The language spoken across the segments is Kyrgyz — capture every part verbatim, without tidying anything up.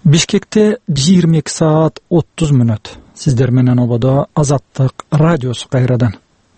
Бишкекте жыйырма эки саат отуз мүнөт. Сиздер менен ободо Азаттык радиосу кайрадан.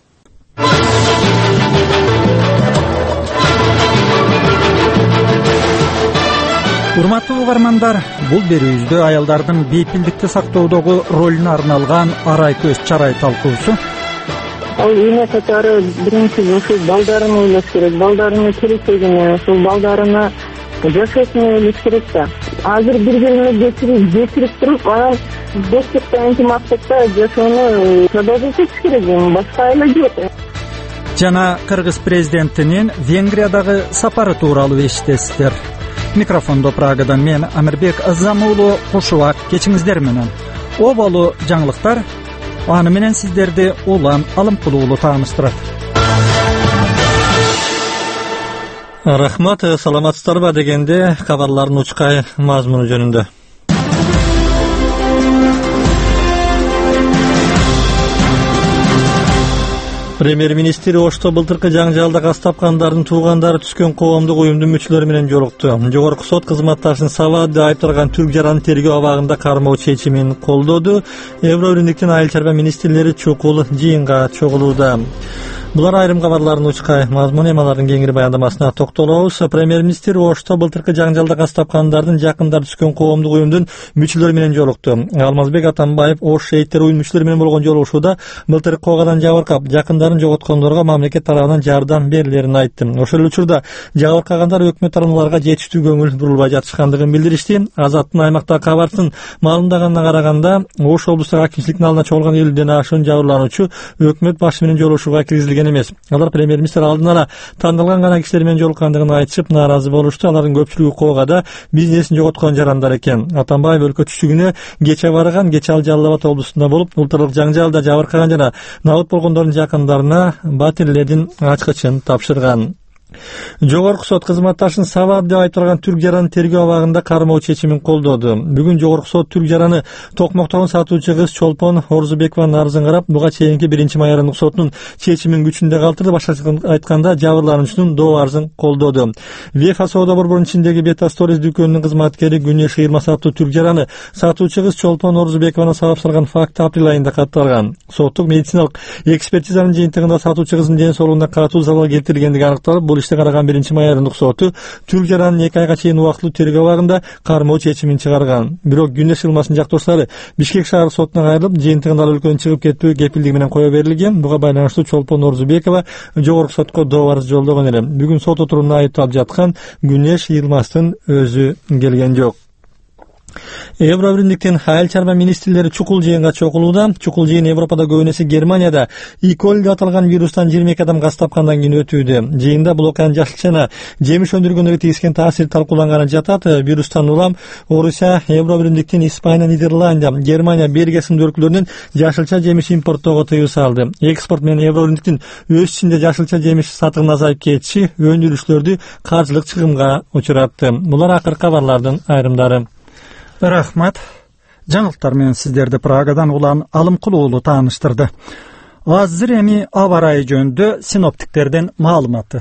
Урматтуу угармандар, бул берүүбүздө аялдардын бейпилдикти сактоодогу ролуна арналган арай көз чарай талкуусу. Ал эне катары биринчи ушул балдарын ойлош керек, балдарынын келечегине, ушул балдарына жашоосун ойлош керек да. Азыр бири-бирине жетирип, жетирип туруп, анан достукта ынтымактыкта жашоону продолжить этиш керек, башка айла жок. Жана Кыргыз президентинин Венгриядагы сапары тууралуу эшитесиздер. Микрофондо Прагадан мен Амирбек Азамуулу кошубак кечиңиздер менен. Обалуу жаңылыктар, аны менен сиздерди Улан Алымкулуулу тааныштырат. Рахмат, саламатсыздарбы дегенде кабарлардын учкай мазмуну жөнүндө. Премьер-министр Ошто былтыркы жаңжалда каз тапкандардын туугандары түскөн коомдук уюмдун мүчөлөрү менен жолукту. Жогорку сот кызматташын Савадды айыпталган түрк жараны тергөө абагында кармоо чечимин колдоду. Евробирликтин айыл чарба министрлери чукул жыйынга чогулууда. Булар айрым кабарлардын учкай мазмуну, эмалардын кеңири баяндамасына токтолобуз. Премьер-министр Ошто былтыркы жаңжалда каз тапкандардын жакындары түскөн коомдук уюмдун мүчөлөрү менен жолукту. Алмазбек Атамбаев Ош шейиттер уюм мүчөлөрү менен болгон жолугушууда былтыр коогадан жабыркап, жакындарын жоготкондорго мамлекет тарабынан жардам берилерин айтты. Ошол учурда жабыркагандар өкмөт тарануларга жетиштүү көңүл бурулбай жатышкандыгын билдиришти. Азаттын аймактагы кабарсын маалымдаганына караганда, Ош облустук акимчиликтин алдына чогулган элүүдөн ашуун жабырлануучу өкмөт башы менен жолугушууга киргизилген эмес. Алар премьер-министр алдын ала тандалган гана кишилер менен жолуккандыгын айтышып, нааразы болушту. Алардын көпчүлүгү коогада бизнесин жоготкон жарандар экен. Атамбаев өлкө түштүгүнө кече барган, кече ал Жалал Абад облусунда болуп, улуттук жаңжалда жабыркаган жана набыт болгондордун жакындарына батирлердин ачкычын тапшырган. Жогорку сот кызматташын Савадды айыпталган түрк жараны тергөө абагында кармоо чечимин колдоду. Бүгүн жогорку сот түрк жараны токмоктогун сатуучу кыз Чолпон Орзубекованын арызын карап, буга чейинки биринчи май айрымдык сотунун чечимин күчүндө калтырды. Башкача айтканда, жабырлануучунун доо арызын колдоду. Веха соода борборунун ичиндеги Бета Сторис дүкөнүнүн кызматкери Күнөш Ыйылмас аттуу түрк жараны сатуучу кыз Чолпон Орзубекованы сабап салган факты апрель айында катталган. Соттук медициналык экспертизанын жыйынтыгында сатуучу кыздын ден соолугуна катуу залал келтирилгендиги аныкталып, бул иште караган биринчи май айрымдык соту түрк жаранын эки айга чейин убактылуу тергөө абагында кармоо чечимин чыгарган. Бирок Күнөш Ыйылмастын жактоочулары Бишкек шаар сотуна кайрылып, жыйынтыгында ал өлкөдөн чыгып кетүү кепилдиги менен кое берилген. Буга байланыштуу Чолпон Орзубекова жогорку сотко доо арыз жолдогон эле. Бүгүн сот отурумуна айыпталып жаткан Күнөш Ыйылмастын өзү келген жок. Евробирликтин айыл чарба министрлери чукул жыйынга чогулууда. Чукул жыйын Европада көбүнесе эсе Германияда И. коли деп аталган вирустан жыйырма эки адам каз тапкандан кийин өтүүдө. Жыйында бул окуянын жашыл жана жемиш өндүргөнгөргө тийгизген таасири талкууланганы жатат. Вирустан улам Орусия, Евробирликтин Испания, Нидерландия, Германия, Бельгия сындуу өлкөлөрүнүн жашылча жемиш импорттоого тыюу салды. Экспорт менен Евробирликтин өз ичинде жашылча жемиш сатыгын азайып кетиши өндүрүүчүлөрдү каржылык чыгымга учуратты. Булар акыркы кабарлардын айрымдары. Рахмат. Жаңылыктар менен сиздерди Прагадан Улан Алымкулуулу тааныштырды. Азыр эми аба ырайы жөнүндө синоптиктердин маалыматы.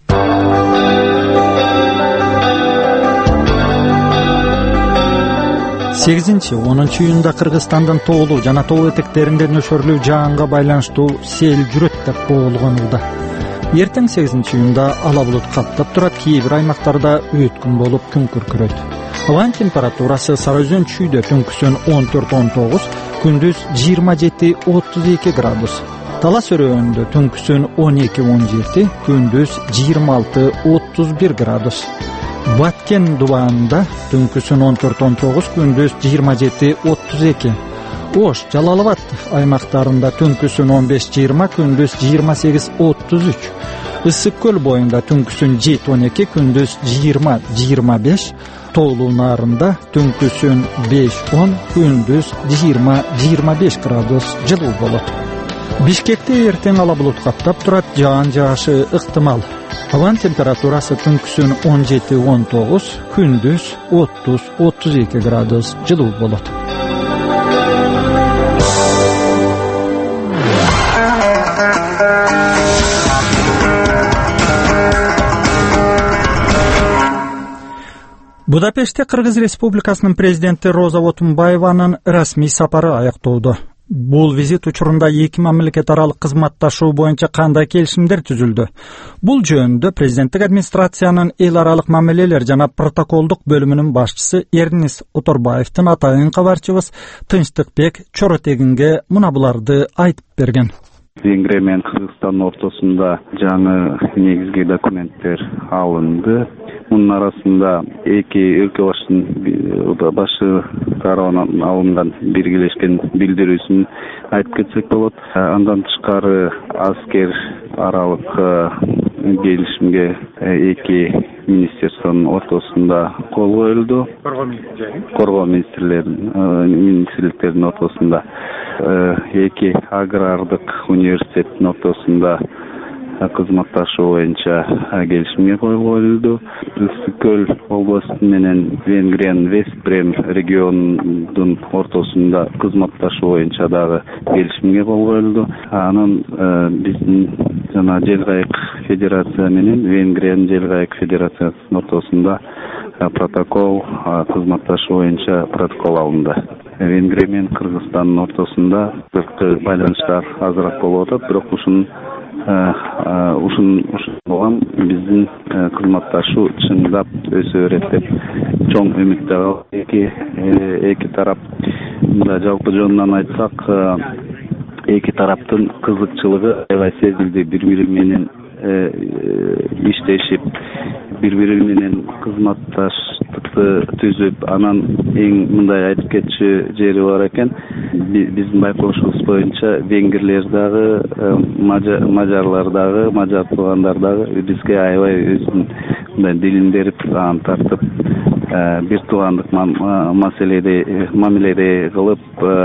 сегизинчи онунчу июнда Кыргызстандын тоолуу жана тоо этектеринде нөшөрлүү жаанга байланыштуу сел жүрөт деп болгонууда. Эртең сегизинчи июнда ала булут каптап турат, кээ бир аймактарда өткүн болуп күн күркүрөйт. Абанын температурасы Сары Өзөн чүйдө түнкүсүн он төрт он тогуз, күндүз жыйырма жети отуз эки градус. Талас өрөөнүндө түнкүсүн он эки он жети, күндүз жыйырма алты отуз бир градус. Баткен дубаанында түнкүсүн он төрт он тогуз, күндүз жыйырма жети отуз эки. Ош, Жалал Абад аймактарында түнкүсүн он беш жыйырма, күндүз жыйырма сегиз отуз үч. Ысык көл боюнда түнкүсүн жети он эки, күндүз жыйырма жыйырма беш. Тоолуу нарында түнкүсүн беш он, күндүз жыйырма жыйырма беш градус жылуу болот. Бишкекте эртең ала булут каптап турат, жаан жаашы ыктымал. Абанын температурасы түнкүсүн он жети он тогуз, күндүз отуз отуз эки градус жылуу болот. Будапештте Кыргыз Республикасынын президенти Роза Отунбаеванын расмий сапары аяктоодо. Бул визит учурунда эки мамлекет аралык кызматташуу боюнча кандай келишимдер түзүлдү? Бул жөнүндө президенттик администрациянын эл аралык мамилелер жана протоколдук бөлүмүнүн башчысы Эрнис Оторбаевдин атайын кабарчыбыз Тынчтыкбек Чоротегинге мына буларды айтып берген. Венгрия менен Кыргызстандын ортосунда жаңы негизги документтер алынды. Мунун арасында эки өлкө башчынын башы тарабынан алынган биргелешкен билдирүүсүн айтып кетсек болот. Андан тышкары аскер аралык келишимге эки министрликтин ортосунда кол коюлду. Коргоо министрликтеринин ортосунда эки агрардык университеттин ортосунда кызматташуу боюнча келишимге кол коюлду. Ысык көл областу менен Венгриянын Вестбрем регионунун ортосунда кызматташуу боюнча дагы келишимге кол коюлду. Анан биздин жана Жел Кайык Федерация менен Венгриянын Жел Кайык Федерациясынын ортосунда протокол кызматташуу боюнча протокол алынды. Венгрия менен Кыргызстандын ортосунда сырткы байланыштар азыраак болуп атат, бирок ушунун ушун болгон биздин кызматташуу чындап өсө берет деп чоң үмүттө эки эки тарап. Мында жалпы жөнүнөн айтсак, эки тараптын кызыкчылыгы аябай сезилди. Бири-бири менен иштешип, бири-бири менен кызматташтыкты түзүп, анан эң мындай айтып кетчү жери бар экен. Биздин байкоошубуз боюнча венгрлер дагы, мажарлар дагы, мажар туугандар дагы бизге аябай өзүнүн мындай дилин берип, аны тартып, бир туугандык маселеде мамиледе кылып,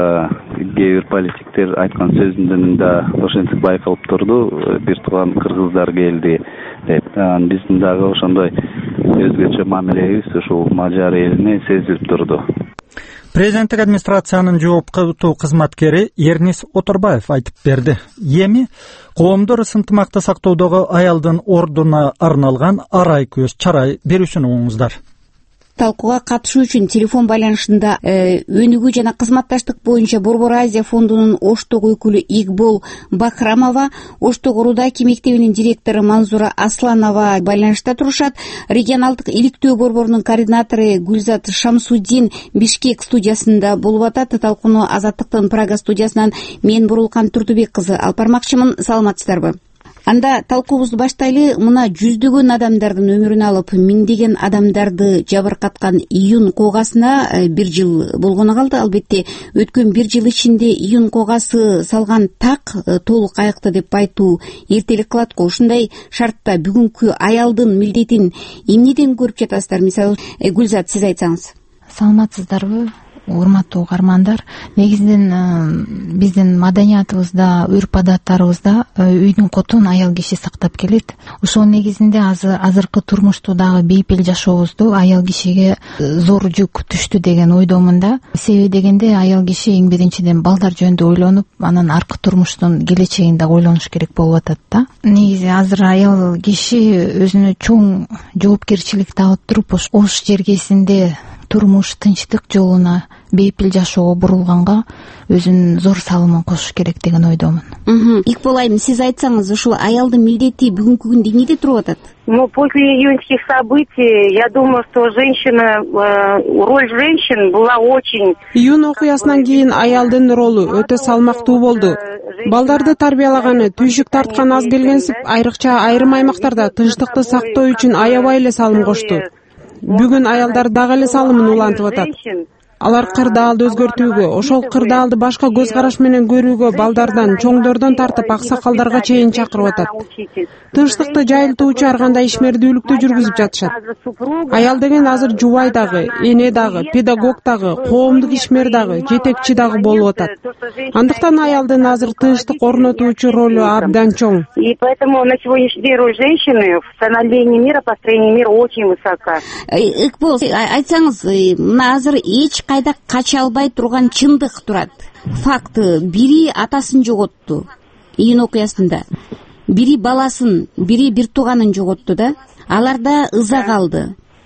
кээ бир политиктер айткан сөзүндөн да ошентип байкалып турду. Бир тууган кыргыздар келди деп. Биздин дагы ошондой өзгөчө мамилебиз ушул мажар элине сезилип турду. Президенттик администрациянын жооптуу кызматкери Эрнис Оторбаев айтып берди. Эми коомдор ынтымакты сактоодогу аялдын ордуна арналган арай көз чарай берүүсүн угуңуздар. Талкууга катышуу үчүн телефон байланышында өнүгүү жана кызматташтык боюнча Борбор Азия фондунун Оштог өкүлү Игбол Бахрамова, Оштог Рудaki мектебинин директору Манзура Асланова байланышта турушат. Регионалдык иликтөө борборунун координатору Гүлзат Шамсуддин Бишкек студиясында болуп атат. Талкууну Азаттыктын Прага студиясынан мен Бурулкан Турдубек кызы алып бармакчымын. Саламатсыздарбы? Анда талкуубузду баштайлы. Мына жүздөгөн адамдардын өмүрүн алып, миңдеген адамдарды жабыркаткан июнь куугасына бир жыл болгону калды. Албетте өткөн бир жыл ичинде июнь куугасы салган так толук айыкты деп айтуу эртелик кылат го. Ушундай шартта бүгүнкү аялдын милдетин эмнеден көрүп жатасыздар? Мисалы, Гүлзат, сиз айтсаңыз. Саламатсыздарбы, урматтуу угармандар? Негизинен биздин маданиятыбызда, үрп-адаттарыбызда үйдүн котун аял киши сактап келет. Ошол негизинде азыркы турмуштагы бейпил жашообузду аял кишиге зор жүк түштү деген ойдомун да. Себеби дегенде аял киши эң биринчиден балдар жөнүндө ойлонуп, анан аркы турмуштун келечегин да ойлонуш керек болуп атат да. Негизи азыр аял киши өзүнө чоң жоопкерчиликти алып туруп, ош жергесинде турмуш, тынчтык жолуна, бейпил жашоого бурулганга өзүнүн зор салымын кошуш керек деген ойдомун. Игбол айым, сиз айтсаңыз, ушул аялдын милдети бүгүнкү күндө эмнеде туруп атат? Ну, после июньских событий, я думаю, что женщина, роль женщин была очень... Июнь окуясынан кийин аялдын ролу өтө салмактуу болду. Балдарды тарбиялаганы, түйшүк тарткан аз келгенсип, айрыкча айрым аймактарда тынчтыкты сактоо үчүн аябай эле салым кошту. Бүгүн аялдар дагы эле салымын улантып атат. Алар кырдаалды өзгөртүүгө, ошол кырдаалды башка көз караш менен көрүүгө балдардан, чоңдордон тартып аксакалдарга чейин чакырып атат. Тынчтыкты жайылтуучу ар кандай ишмердүүлүктү жүргүзүп жатышат. Аял деген азыр жубай дагы, эне дагы, педагог дагы, коомдук ишмер дагы, жетекчи дагы болуп атат. Андыктан аялдын азыр тынчтык орнотуучу ролу абдан чоң. И поэтому на сегодняшний день роль женщины в становлении мира, построении мира очень высока. Игбол, айтсаңыз, мына азыр эч кайда кача албай турган чындык турат. Факт, бири атасын жоготту июнь окуясында, бири баласын, бири бир тууганын жоготту да. Аларда ыза калды.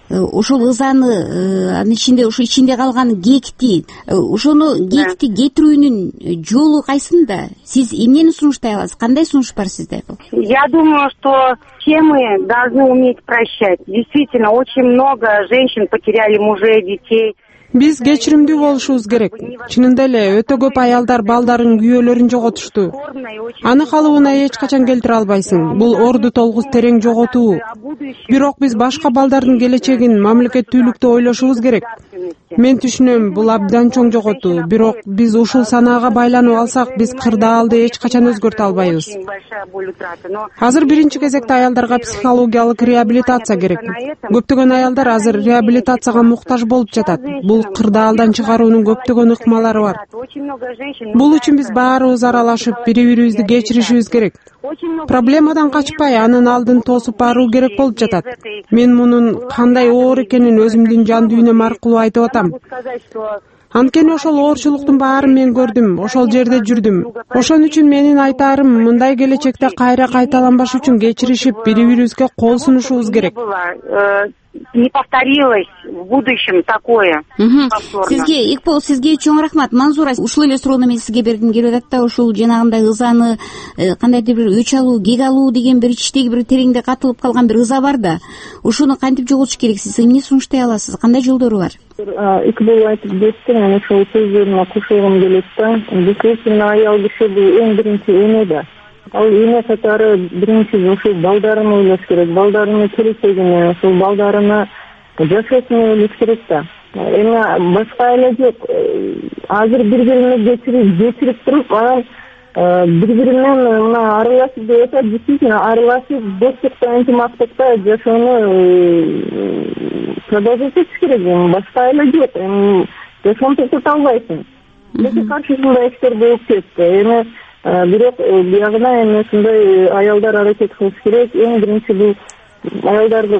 ошол ызаны анын ичинде ошо ичинде калган кеекти ошону кеекти кетирүүнүн жолу кайсында? Сиз эмнени сунуштай аласыз? Кандай сунуш бар сизде? Я думаю, что все мы должны уметь прощать. Действительно, очень много женщин потеряли мужей, детей. Биз кечиримдүү болушубуз керек. Чынында эле өтө көп аялдар балдарын, күйөөлөрүн жоготушту. Аны калыбына эч качан келтире албайсың. Бул орду толгуз терең жоготуу. Бирок биз башка балдардын келечегин, мамлекеттүүлүктү ойлошубуз керек. Мен түшүнөм, бул абдан чоң жоготуу. Бирок биз ушул санаага байланып алсак, биз кырдаалды эч качан өзгөртө албайбыз. Азыр биринчи кезекте аялдарга психологиялык реабилитация керек. Көптөгөн аялдар азыр реабилитацияга муктаж болуп жатат. Бул кырдаалдан чыгаруунун көптөгөн ыкмалары бар. Бул үчүн биз баарыбыз аралашып, бири-бирибизди кечиришибиз керек. Проблемадан качпай, анын алдын тосуп баруу керек болуп жатат. Мен мунун кандай оор экенин өзүмдүн жан дүйнөм аркылуу айтып атам. Анткени ошол оорчулуктун баарын мен көрдүм, ошол жерде жүрдүм. Ошон үчүн менин айтаарым, мындай келечекте кайра кайталанбаш үчүн кечиришип, бири-бирибизге кол сунушубуз керек. Не повторилось в будущем такое. Сизге Икбол, сизге чоң рахмат. Манзура, ушул эле суроону мен сизге бергим келип атат да, ушул жанагындай ызаны кандайдыр бир өч алуу, кек алуу деген бир ичтеги бир тереңде катылып калган бир ыза бар да. Ошону кантип жоготуш керек? Сиз эмне сунуштай аласыз? Кандай жолдору бар? Икбол айтып кетти, мен ошол сөздөрүнө кошулгум келет да. Действительно, аял киши бул эң биринчи эне да. Ал эне катары биринчи ушул балдарын ойлош керек, балдарынын келечегине, ушул балдарына жашоосун ойлош керек да. Эми башка эле жок. Азыр бири-бирине кечирип, кечирип туруп, анан бири-бири менен мына аралашып деп атат, действительно аралашып, достукта, ынтымактыкта жашоону продолжать этиш керек. Башка эле жок. Эми жашоону токтото албайсың. Эки каршы ушундай иштер болуп кетти. Эми бирок биягына эми ушундай аялдар аракет кылыш керек. Эң биринчи бул аялдарды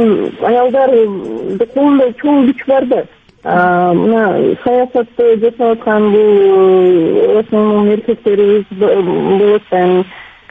аялдарды колунда чоң күч бар да. Мына саясатты жасап аткан бул основном эркектерибиз болот да.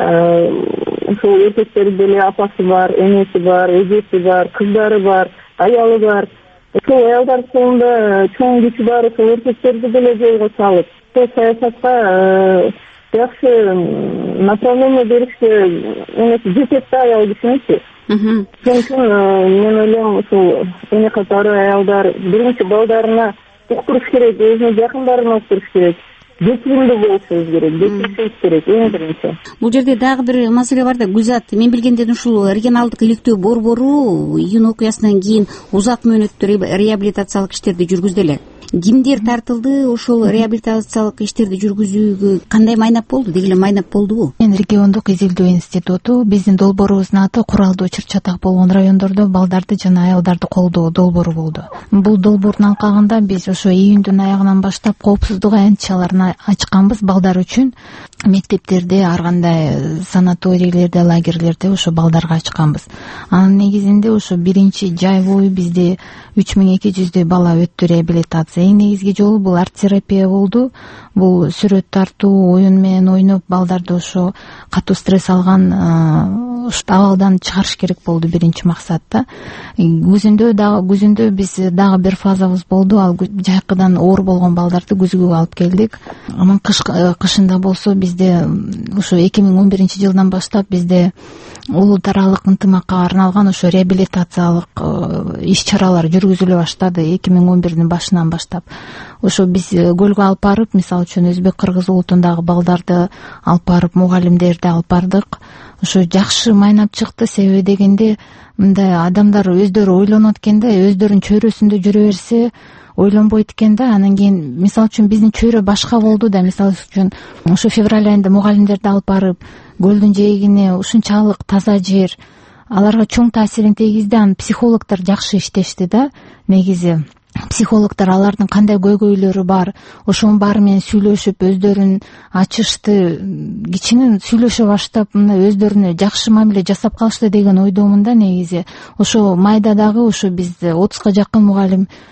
Ошол эркектер деле апасы бар, энеси бар, эжеси бар, кыздары бар, аялы бар. Ошол аялдардын колунда чоң күч бар. Ошол эркектерди деле жолго салып, ошол саясатка жакшы направление беришке эмеси жетет да аял кишиничи. Ошон үчүн мен ойлойм, ушул эне катары аялдар биринчи балдарына уктуруш керек, өзүнүн жакындарына уктуруш керек. Кечиримдүү болушубуз керек, кечиришибиз керек эң биринчи. Бул жерде дагы бир маселе бар да, Гүлзат. Мен билгенден ушул регионалдык иликтөө борбору июнь окуясынан кийин узак мөөнөттүү реабилитациялык иштерди жүргүздү эле. Кимдер тартылды ошол реабилитациялык иштерди жүргүзүүгө? Кандай майнап болду? Деги эле майнап болдубу? Мен региондук изилдөө институту, биздин долбоорубуздун аты куралдуу чыр-чатак болгон райондордо балдарды жана аялдарды колдоо долбоору болду. Бул долбоордун алкагында биз ошо июндун аягынан баштап коопсуздук аянтчаларын ачканбыз балдар үчүн. Мектептерде, ар кандай санаторийлерде, лагерлерде ошо балдарга ачканбыз. Анын негизинде ошо биринчи жай бою бизде үч миң эки жүздөй бала өттү реабилитация. Эң негизги жолу бул арт терапия болду. Бул сүрөт тартуу, оюн менен ойноп балдарды ошо катуу стресс алган абалдан чыгарыш керек болду биринчи максатта. Күзүндө дагы күзүндө биз дагы бир фазабыз болду. Ал жайкыдан оор болгон балдарды күзгүгө алып келдик. Анан кыш кышында болсо бизде ошо эки миң он биринчи жылдан баштап бизде улуу даралык ынтымакка арналган ошо реабилитациялык иш-чаралар жүргүзүлө баштады эки миң он бирдин башынан баштап. Ошо биз көлгө алып барып, мисалы үчүн өзбек кыргыз улутундагы балдарды алып барып, мугалимдерди алып бардык. Ошо жакшы майнап чыкты. Себеби дегенде мындай адамдар өздөрү ойлонот экен да, өздөрүнүн чөйрөсүндө жүрө берсе ойлонбойт экен да. Анан кийин мисалы үчүн биздин чөйрө башка болду да. Мисалы үчүн ошо февраль айында мугалимдерди алып барып, көлдүн жээгине ушунчалык таза жер аларга чоң таасирин тийгизди. Анан психологдор жакшы иштешти да. Негизи психологдор алардын кандай көйгөйлөрү бар, ошонун баары менен сүйлөшүп, өздөрүн ачышты, кичинен сүйлөшө баштап, мына өздөрүнө жакшы мамиле жасап калышты деген ойдомун да негизи. Ошо майда дагы ошо бизде отузга жакын мугалим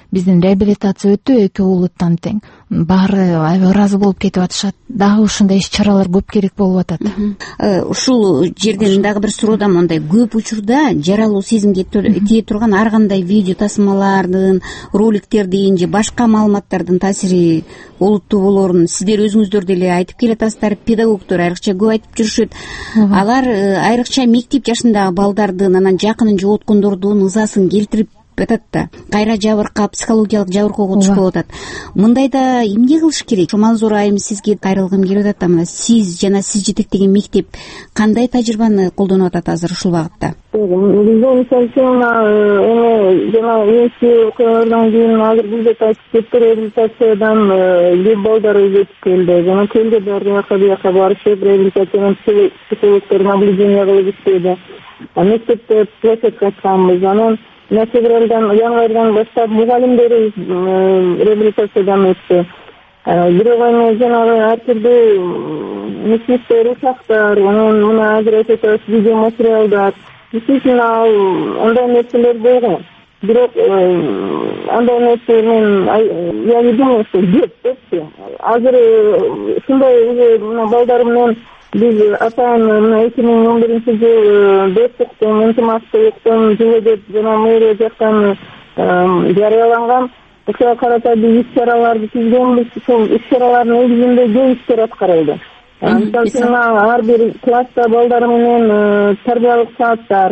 биздин реабилитация өтө эки уулуттан тең, баары аябай ыраазы болуп кетип атышат. Дагы ушундай иш чаралар көп керек болуп атат. Ушул жерден дагы бир суроодон мындай, көп учурда жаралуу сезимге тие турган ар кандай видео тасмалардын, роликтердин же башка маалыматтардын таасири олуттуу болоорун сиздер өзүңүздөр деле айтып келатасыздар. Педагогдор айрыкча көп айтып жүрүшөт. Алар айрыкча мектеп жашындагы балдардын, анан жакынын жоготкондордун ызасын келтирип атат да, кайра жабыркап, психологиялык жабыркоого түшүп атат. Мындайда эмне кылыш керек? Ман зор айым сизге кайрылгым келип атат. Мына сиз жана сиз жетектеген мектеп кандай тажрыйбаны колдонуп атат азыр ушул багытта? Бизде мисалы үчүн эми жана эски окуялардан кийин азыр бизде кепте реабилитациядан көп балдар өтүп келди. Жана келди ар жака бияка барышып, реабилитациядан психологдор наблюдение кылып иштеди. Мектепте площадка ачканбыз. Анан февралдан, январдан баштап мугалимдерибиз реабилитациядан өттү. Бирок эми жанагы ар түрдүү мектептер, ушактар, анан мына азыр айтып видео материалдар, действительно андай нерселер болгон. Бирок андай нерсе мен я не думаю, что деп депчи. Азыр ушундай уже мына балдар менен биз атайын мына эки миң он биринчи жылы достуктун, ынтымактуулуктун жылы деп жана мэрия жактан жарыяланган. Ошого карата биз иш чараларды түзгөнбүз. Ошол иш чаралардын негизинде көп иштер аткарылды. Мисалы үчүн ар бир класста балдар менен тарбиялык сааттар,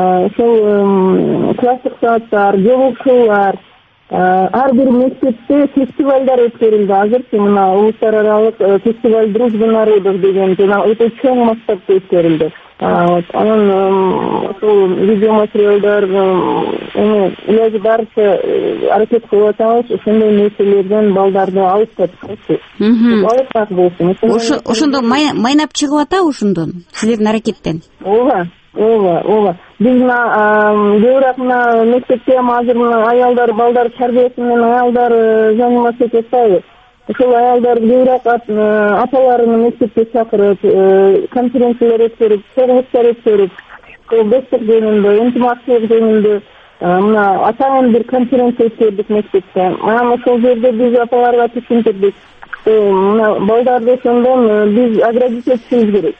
ошол класстык сааттар, жолугушуулар, ар бир мектепте фестивалдар өткөрүлдү. Азырчы мына улуттар аралык фестиваль дружбы народов деген жана өтө чоң масштабта өткөрүлдү. Анан ошол видео материалдар эми илажы барыча аракет кылып атабыз, ошондой нерселерден балдарды алып кетиши. Алып болсун. Ошондо майнап чыгып атабы ошондон? Силердин аракеттен? Ооба, ооба, ооба. Биз мына көбүрөөк мына мектепте азыр мына аялдар, балдар тарбиясы менен аялдар заниматься этип атпайбы? Ошол аялдар көбүрөөк апаларын мектепке чакырып, конференциялар өткөрүп, чогулуштар өткөрүп, достук жөнүндө, ынтымактуулук жөнүндө мына атайын бир конференция өткөрдүк мектепте. Анан ошол жерде биз апаларга түшүндүрдүк. Мына балдарды ошондон биз оградить этишибиз керек.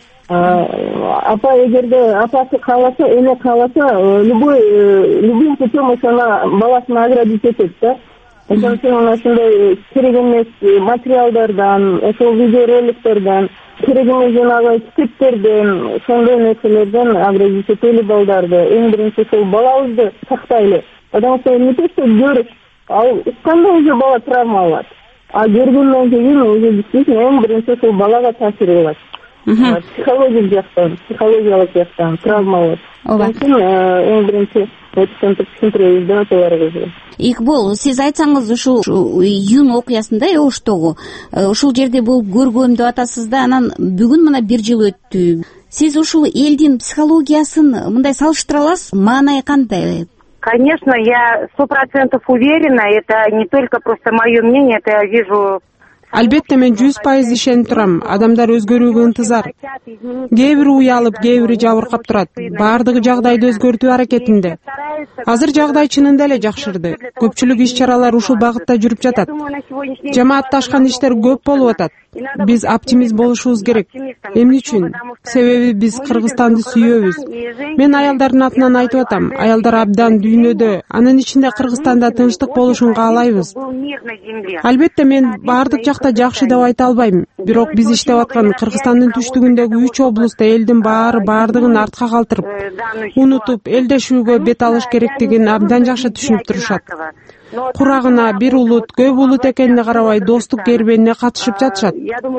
Апа эгерде апасы кааласа, эне кааласа, любой любым путем ошону баласын оградить этет да. Ошон үчүн ошондой керек эмес материалдардан, ошол видеороликтерден, керек эмес жанагы китептерден, ошондой нерселерден оградить этели балдарды. Эң биринчи ошол балабызды сактайлы. Потому что не то что көрүш, ал укканда уже бала травма алат. А көргөндөн кийин уже действительно эң биринчи ошол балага таасир кылат. Психологиялык жактан, психологиялык жактан травма алат. Ошон үчүн эң биринчи түшүндүрөбүз да аталарыбызга. Икбол, сиз айтсаңыз ушул июнь окуясында Оштогу ушул жерде болуп көргөм деп атасыз да, анан бүгүн мына бир жыл өттү. Сиз ушул элдин психологиясын мындай салыштыра аласыз? Маанай кандай? Конечно, я сто процентов уверена, это не только просто мое мнение, это я вижу. Албетте мен жүз пайыз ишенип турам. Адамдар өзгөрүүгө ынтызар. Кээ бири уялып, кээ бири жабыркап турат. Баардыгы жагдайды өзгөртүү аракетинде. Азыр жагдай чынында эле жакшырды. Көпчүлүк иш чаралар ушул багытта жүрүп жатат. Жамаатташкан иштер көп болуп атат. Биз оптимист болушубуз керек. Эмне үчүн? Себеби биз Кыргызстанды сүйөбүз. Мен аялдардын атынан айтып атам. Аялдар абдан дүйнөдө, анын ичинде Кыргызстанда тынчтык болушун каалайбыз. Албетте мен баардык жакта жакшы деп айта албайм. Бирок биз иштеп аткан Кыргызстандын түштүгүндөгү үч облустта элдин баары баардыгын артка калтырып, унутуп, элдешүүгө бет алыш керектигин абдан жакшы түшүнүп турушат. Курагына бир улут, көп улут экенине карабай достук кербенине катышып жатышат.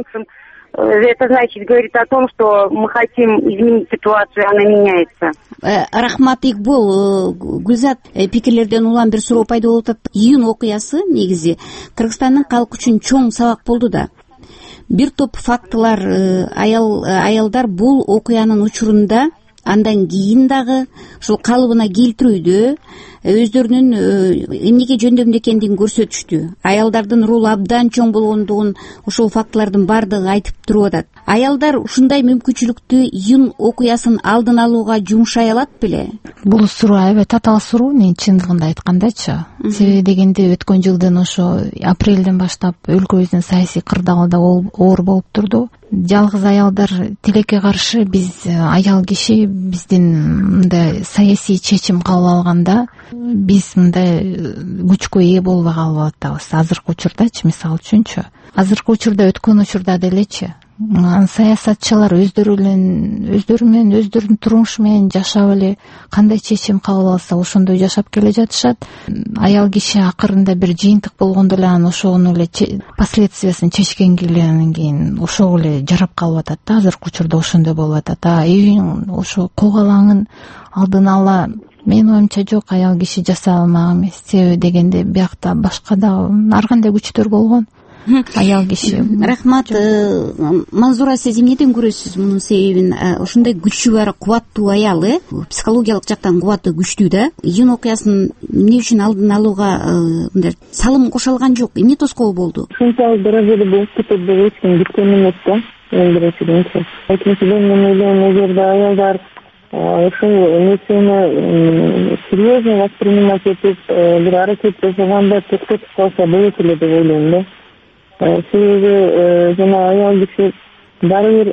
Это значит, говорит о том, что мы хотим изменить ситуацию, она меняется. Рахмат, Икбол. Гүлзат, пикирлерден улам бир суроо пайда болуп атат. Июнь окуясы негизи Кыргызстандын калкы үчүн чоң сабак болду да. Бир топ фактылар, аял аялдар бул окуянын учурунда андан кийин дагы ушул калыбына келтирүүдө өздөрүнүн эмнеге жөндөмдүү экендигин көрсөтүштү. Аялдардын ролу абдан чоң болгондугун ушул фактылардын баардыгы айтып туруп атат. Аялдар ушундай мүмкүнчүлүктү июнь окуясын алдын алууга жумшай алат беле? Бул суроо аябай татаал суроо, мен чындыгында айткандачы. Себеби дегенде өткөн жылдын ошо апрелден баштап өлкөбүздүн саясий кырдаалы да оор болуп турду. Жалгыз аялдар тилекке каршы биз аял киши биздин мындай саясий чечим кабыл алганда биз мындай күчкө ээ болбой калып атабыз. Азыркы учурдачы, мисалы үчүнчү. Азыркы учурда өткөн учурда делечи саясатчылар өздөрү менен өздөрү менен өздөрүнүн турмушу менен жашап эле кандай чечим кабыл алса ошондой жашап келе жатышат. Аял киши акырында бир жыйынтык болгондо эле анан ошону эле последствиясын чечкенге эле анан кийин ошого эле жарап калып атат да. Азыркы учурда ошондой болуп атат. А июнь ошо куугалаңын алдын ала менин оюмча жок, аял киши жасай алмак эмес. Себеби дегенде биякта башка дагы ар кандай күчтөр болгон. Аял киши. Рахмат. Манзура, сиз эмнеден көрөсүз мунун себебин? Ушундай күчү бар, кубаттуу аял, э психологиялык жактан кубаты күчтүү да. Июнь окуясын эмне үчүн алдын алууга мындай салым кошо алган жок? Эмне тоскоол болду? Ушунчалык даражада болуп кетет деп эч ким күткөн эмес да. Эң биринчиден. Экинчиден мен ойлойм, эгерде аялдар ушул нерсени серьезно воспринимать этип бир аракет жасаганда токтотуп калса болот эле деп ойлойм да. Себеби жана аял киши баары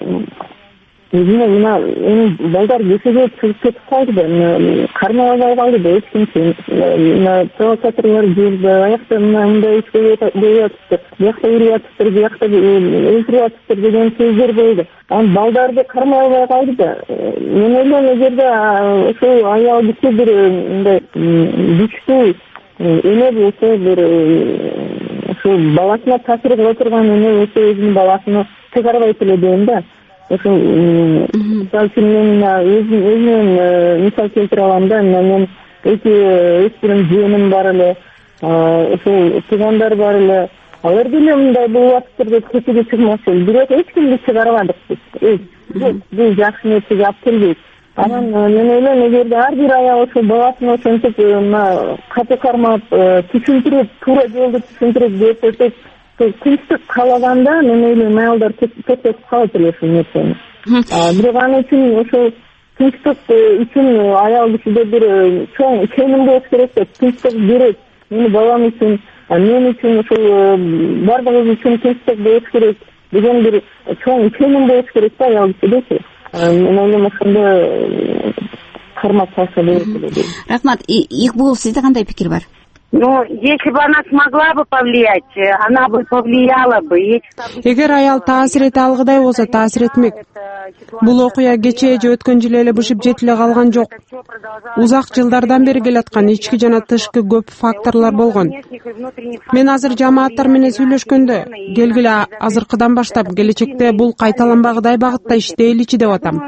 бир мына эми балдар көчөгө чыгып кетип калды да, кармап албай калды да эч кимчи. Мына провокаторлор жүрдү, аякта мындай иш болуп атыптыр, биякта уруп атыптыр, биякта өлтүрүп атыптыр деген сөздөр болду. Анан балдарды кармай албай калды да. Мен ойлойм, эгерде ошол аял киши бир мындай күчтүү эне болсо, бир ошол баласына таасир кыла турган эне болсо, өзүнүн баласына чыгарбайт эле дейм да. Ошол мисалы үчүн мен өзүмөн мисал келтире алам да. Мен эки өспүрүм жыйыным бар эле, ошол туугандар бар эле. Алар деле мындай болуп атыптыр деп көчөгө чыгмакчы эле. Бирок эч кимди чыгарбадык биз. Бул жакшы нерсеге алып келбейт. Анан мен ойлойм, эгерде ар бир аял ошол баласын ошентип мына каты кармап, түшүндүрүп, туура жолду түшүндүрүп көрсөтүп, тынчтык каалаганда, мен ойлойм, аялдар токтотуп калат эле ушул нерсени. Бирок аны үчүн ошол тынчтык үчүн аял кишиде бир чоң сеним болуш керек да. Тынчтык керек. Менин балам үчүн, мен үчүн, ошол бардыгыбыз үчүн тынчтык болуш керек деген бир чоң сеним болуш керек да аял кишидечи. Мен ойлойм, ошондо кармап калса болот эле дейм. Рахмат. Игбол, сизде кандай пикир бар? Ну, если бы она смогла бы повлиять, она бы повлияла бы. Эгер аял таасир эте алгыдай болсо, таасир этмек. Бул окуя кечээ же өткөн жылы эле бышып жетиле калган жок. Узак жылдардан бери келаткан ички жана тышкы көп факторлор болгон. Мен азыр жамааттар менен сүйлөшкөндө, келгиле азыркыдан баштап келечекте бул кайталанбагыдай багытта иштейличи деп атам.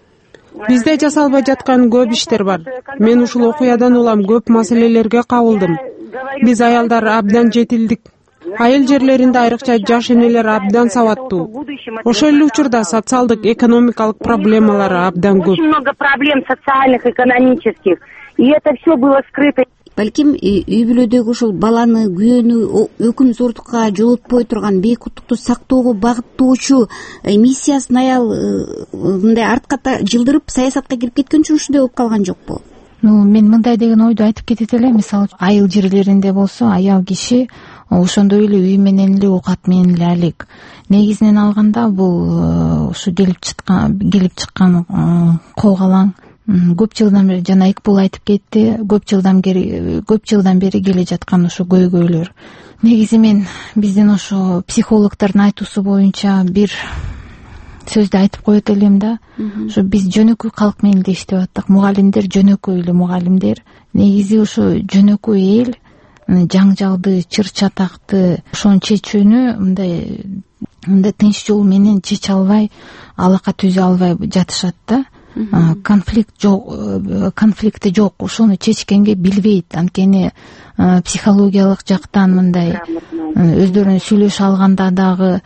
Бизде жасалбай жаткан көп иштер бар. Мен ушул окуядан улам көп маселелерге кабылдым. Биз аялдар абдан жетилдик. Айыл жерлеринде айрыкча жаш энелер абдан сабаттуу. Ошол эле учурда социалдык, экономикалык проблемалар абдан көп. Очень много проблем социальных, экономических. И это все было скрыто. Балким үй бүлөдөгү ушул баланы, күйөөнү өкүм зордукка жолотпой турган бейкуттукту сактоого багыттоочу миссиясын аял мындай артка жылдырып саясатка кирип кеткен үчүн ушундай болуп калган жокпу? Ну, мен мындай деген ойду айтып кетет элем. Мисалы, айыл жерлеринде болсо аял киши ошондой эле үй менен эле, оокат менен эле алек. Негизинен алганда бул ушу келип чыккан келип чыккан куугалаң көп жылдан бери, жана Игбол айтып кетти, көп жылдан бери көп жылдан бери келе жаткан ошо көйгөйлөр. Негизи мен биздин ошо психологдордун айтуусу боюнча бир сөздү айтып коет элем да. Ошо биз жөнөкөй калк менен эле иштеп аттык. Мугалимдер жөнөкөй эле мугалимдер. Негизи ошо жөнөкөй эл жаңжалды, чыр-чатакты ошону чечүүнү мындай мындай тынч жол менен чече албай, алака түзө албай жатышат да. Конфликт жок, конфликти жок, ошону чечкенге билбейт. Анткени психологиялык жактан мындай өздөрүнүн сүйлөшө алганда дагы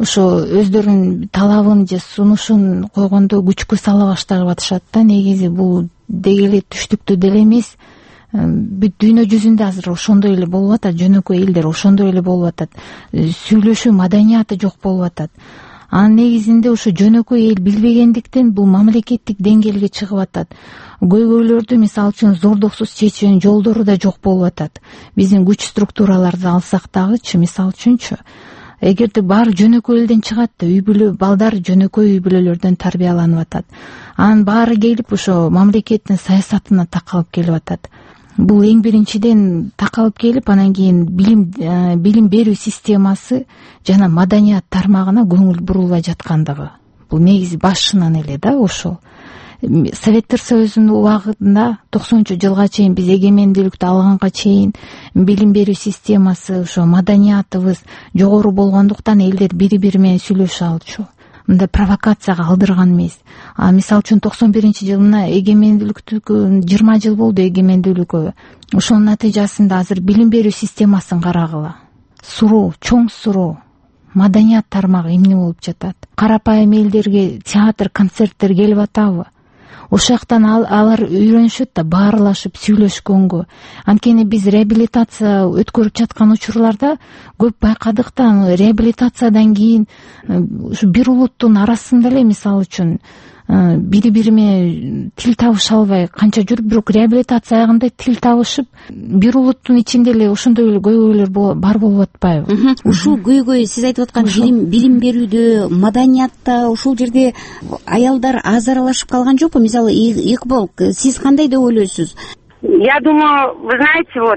ошо өздөрүнүн талабын же сунушун койгондо күчкө сала баштап атышат да. Негизи бул деги эле түштүктө деле эмес, бүт дүйнө жүзүндө азыр ошондой эле болуп атат. Жөнөкөй элдер ошондой эле болуп атат. Сүйлөшүү маданияты жок болуп атат. Анын негизинде ошо жөнөкөй эл билбегендиктен бул мамлекеттик деңгээлге чыгып атат. Көйгөйлөрдү мисалы үчүн зордуксуз чечүүнүн жолдору да жок болуп атат. Биздин күч структураларды алсак дагычы, мисалы үчүнчү, эгерде баары жөнөкөй элден чыгат да, үй бүлө балдар жөнөкөй үй бүлөлөрдөн тарбияланып атат. Анын баары келип ошо мамлекеттин саясатына такалып келип атат. Бул эң биринчиден такалып келип, анан кийин билим билим берүү системасы жана маданият тармагына көңүл бурулбай жаткандыгы. Бул негизи башынан эле да ошол. Советтер Союзунун убагында токсонунчу жылга чейин биз эгемендүүлүктү алганга чейин билим берүү системасы, ошо маданиятыбыз жогору болгондуктан элдер бири бири менен сүйлөшө алчу. Мындай провокацияга алдырган эмес. А мисалы үчүн токсон биринчи жылы мына эгемендүүлүктү жыйырма жыл болду эгемендүүлүккө. Ошонун натыйжасында азыр билим берүү системасын карагыла. Суроо, чоң суроо. Маданият тармагы эмне болуп жатат? Карапайым элдерге театр, концерттер келип атабы? Ошол жактан алар үйрөнүшөт да баарлашып сүйлөшкөнгө. Анткени биз реабилитация өткөрүп жаткан учурларда көп байкадык да, реабилитациядан кийин ушу бир улуттун арасында эле мисалы үчүн бири бири менен тил табыша албай канча жүрүп, бирок реабилитация аягында тил табышып, бир улуттун ичинде эле ошондой эле көйгөйлөр бар болуп атпайбы? Ушул көйгөй сиз айтып аткан билим билим берүүдө, маданиятта ушул жерде аялдар аз аралашып калган жокпу? Мисалы, Икбол, сиз кандай деп ойлойсуз? Я думаю, вы знаете, вот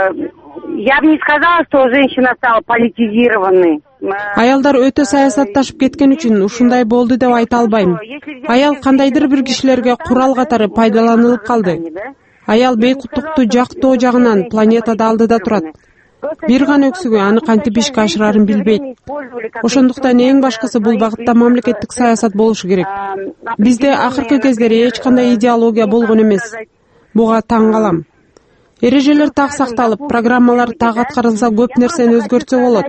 я бы не сказала, что женщина стала политизированной. Аялдар өтө саясатташып кеткен үчүн ушундай болду деп айта албайм. Аял кандайдыр бир кишилерге курал катары пайдаланылып калды. Аял бейкуттукту жактоо жагынан планетада алдыда турат. Бир гана өксүгү аны кантип ишке ашырарын билбейт. Ошондуктан эң башкысы бул багытта мамлекеттик саясат болушу керек. Бизде акыркы кездери эч кандай идеология болгон эмес. Буга таң калам. Эрежелер так сакталып, программалар так аткарылса, көп нерсени өзгөртсө болот.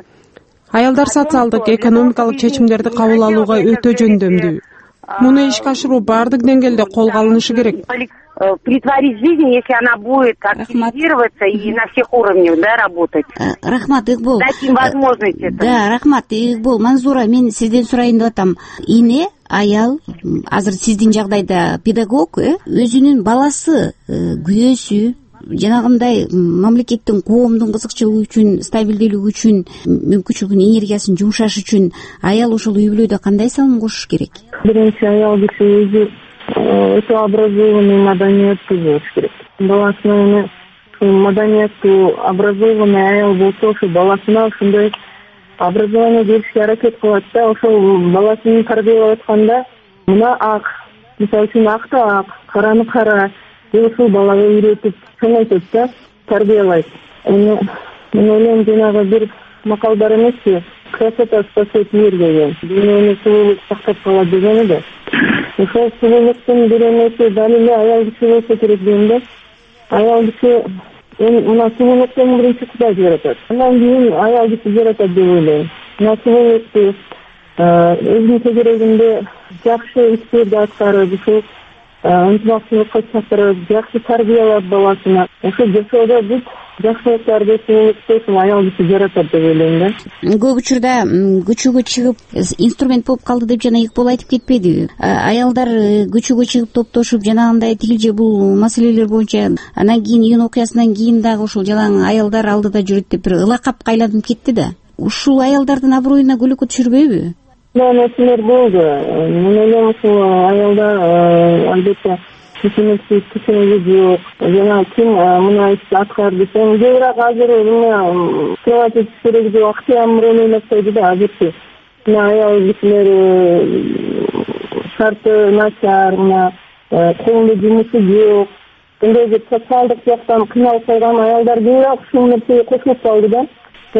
Аялдар социалдык, экономикалык чечимдерди кабыл алууга өтө жөндөмдүү. Муну ишке ашыруу баардык деңгээлде колго алынышы керек. Притворить жизнь, если она будет активизироваться и на всех уровнях, да, работать. Рахмат, Икбол. Дать им возможность это. Да, рахмат, Икбол. Манзура, мен сизден сурайын деп атам. Ине, аял, азыр сиздин жагдайда педагог, өзүнүн баласы, күйөөсү, жанагындай мамлекеттин, коомдун кызыкчылыгы үчүн, стабилдүүлүгү үчүн, мүмкүнчүлүгүн, энергиясын жумшаш үчүн аял ошол үй бүлөдө кандай салым кошуш керек? Биринчи, аял киши өзү өтө образованный, маданияттуу болуш керек. Баласына маданияттуу, образованный аял болсо, ошо баласына ошондой образование беришке аракет кылат да, ошол баласын тарбиялап атканда мына ак, мисалы үчүн акты ак, караны кара деп ушул балага үйрөтүп чоңойтот да, тарбиялайт. Эми мен ойлойм, жанагы бир макал бар эмеспи, красота спасет мир деген. Дүйнөнү сулуулук сактап калат дегени да. Ошол сулуулуктун бир эмеси дал эле аял киши болсо керек дейм да. Аял киши мына сулуулуктун биринчи Кудай жаратат. Андан кийин аял киши жаратат деп ойлойм. Мына сулуулукту өзүнүн тегерегинде жакшы иштерди аткарып, ушул ынтымактуулукка чакырып, жакшы тарбиялап баласына, ошо жашоодо бүт жакшылыктарды, сулуулукту ушул аял киши жаратат деп ойлойм да. Көп учурда көчөгө чыгып инструмент болуп калды деп жана Икбол айтып кетпеди. Аялдар көчөгө чыгып топтошуп жанагындай тил же бул маселелер боюнча, анан кийин июнь окуясынан кийин дагы ушул жалаң аялдар алдыда жүрөт деп бир ылакапка айланып кетти да. Ушул аялдардын аброюна көлөкө түшүрбөйбү? Нерселер болду. Мен ойлойм, ушул аялдар албетте кичинеси кичинеси жок. Жана ким мына ишти аткарды десем, бирок азыр мына кровать керек деп актыям роль ойноп койду да азырчы. Мына аял кишилер шарты начар, мына колунда жумушу жок. Ындай социалдык жактан кыйналып калган аялдар бирок ушул нерсеге кошулуп калды да.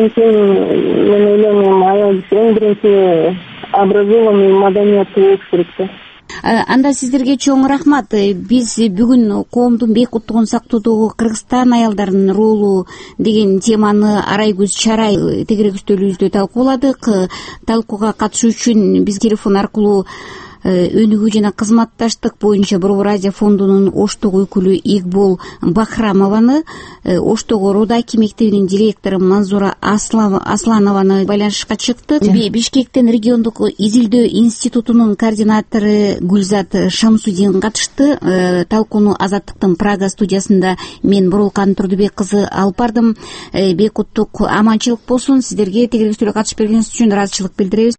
Ошон мен ойлойм, аял киши эң биринчи образованный, маданияттуу болуш керек да. анда сиздерге чоң рахмат. Биз бүгүн коомдун бейкуттугун сактоодогу Кыргызстан аялдарынын ролу деген теманы Арайгүл Чарай тегеректүүлүбүздө талкууладык. Талкууга катышуу үчүн биз телефон аркылуу өнүгүү жана кызматташтык боюнча Борбор Азия фондунун Оштогу өкүлү Игбол Бахрамованы, Оштогу Рудаки мектебинин директору Манзура Асланованы байланышка чыктык. Бишкектен региондук изилдөө институтунун координатору Гүлзат Шамсудин катышты. Талкууну Азаттыктын Прага студиясында мен Бурулкан Турдубек кызы алып бардым. Бейкуттук аманчылык болсун. Сиздерге тегеректүүлүккө катышып бергениңиз үчүн ыраазычылык билдиребиз.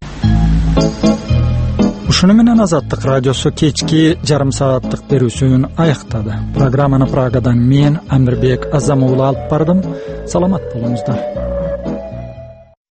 Ушуну менен Азаттык радиосу кечки жарым сааттык берүүсүн аяктады. Программаны Прагадан мен Амирбек Азамуулу алып бардым. Саламат болуңуздар.